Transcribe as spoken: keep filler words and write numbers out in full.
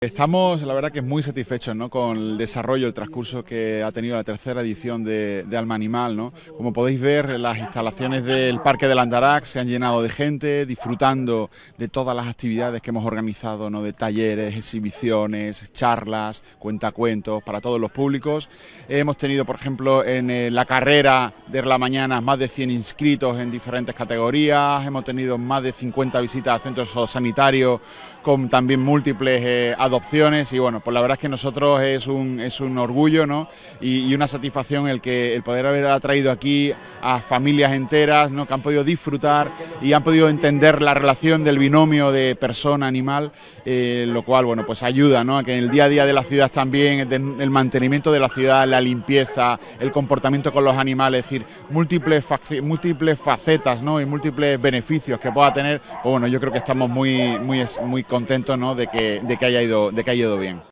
Estamos, la verdad, que muy satisfechos, ¿no?, con el desarrollo, el transcurso que ha tenido la tercera edición de, de Alma Animal, ¿no? Como podéis ver, las instalaciones del Parque del Andarax se han llenado de gente, disfrutando de todas las actividades que hemos organizado, ¿no?, de talleres, exhibiciones, charlas, cuentacuentos para todos los públicos. Hemos tenido, por ejemplo, en eh, la carrera de la mañana más de cien inscritos en diferentes categorías, hemos tenido más de cincuenta visitas a centros sanitarios con también múltiples eh, adopciones, y bueno, pues la verdad es que nosotros es un, es un orgullo, ¿no?, y, y una satisfacción el que el poder haber atraído aquí a familias enteras, ¿no?, que han podido disfrutar y han podido entender la relación del binomio de persona-animal, eh, lo cual, bueno, pues ayuda, ¿no?, a que en el día a día de la ciudad también, el mantenimiento de la ciudad, la limpieza, el comportamiento con los animales, es decir, múltiples, múltiples facetas, ¿no?, y múltiples beneficios que pueda tener. Pues bueno, yo creo que estamos muy, muy, muy contentos, ¿no?, de que, de que haya ido, de que haya ido bien.